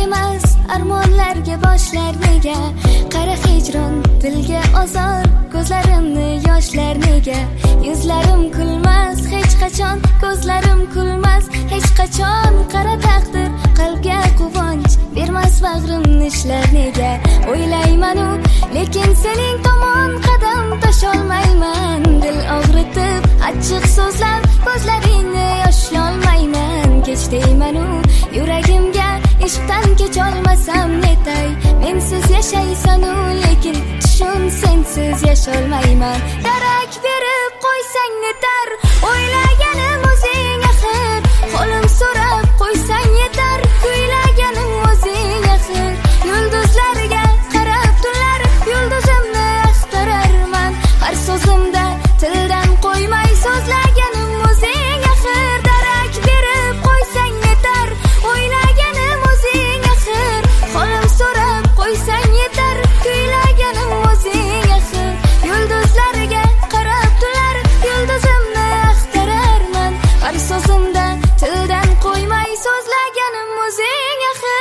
emas armonlarga boshlar nega? Qara hijron dilga azor, ko'zlarimni yoshlar nega? Yuzlarim kulmas hech qachon, ko'zlarim kulmas hech qachon. Qara taqdir qalbga quvonch bermas, bag'rimni ishlar nega? O'ylayman u lekin sening tomon qadam tasholmayman. Dil og'ritib achchiq so'zlab ko'zlaringni yoshlolmayman. Kech deyman u yuragimga, ishqdan kecholmasam netay? Mensiz yashaysan u lekin tushun sensiz yasholmayman. Darak berib qo'ysang netar, o'ylaganim o'zing axir. Qo'lim so'rab qo'ysang yetar, kuylaganim o'zing axir. Yulduzlarga qarab tunlar, yulduzimni axtararman. Har so'zimda tildan qo'ymay so'zlaganim o'zing axir. Darak berib qo'ysang netar, o'ylaganim o'zing axir. Qo'lim so'rab qo'ysang yetar, kuylaganim o'zing axir. Yulduzlarga qarab tunlar, yulduzimni axtararman. Har so'zimda tildan qo'ymay so'zlaganim o'zing axir.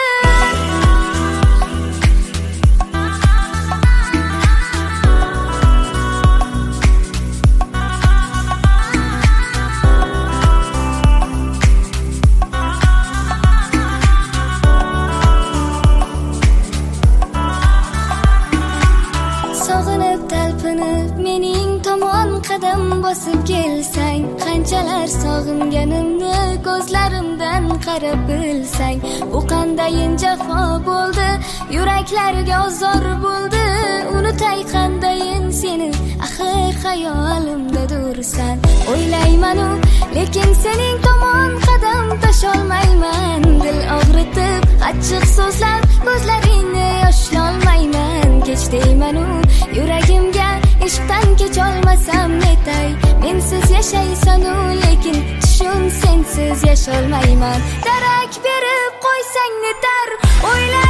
Sog'inib talpinib mening tomon qadam bosib kelsang, qanchalar sog'inganimni ko'zlarimdan qarab bilsang. Bu qandayin jafo bo'ldi, yuraklarga ozor bo'ldi. Unutay qandayin seni, axir xayolimda dursan. O'ylayman u lekin sening tomon qadam tasholmayman. Dil og'ritib achchiq so'zlab ko'zlaringni yoshlolmayman. Kech deyman u yuragimga, ishqdan kecholmasam netay? Mensiz yashaysan u lekin tushun sensiz yasholmayman. Darak berib qo'ysang netar, o'yla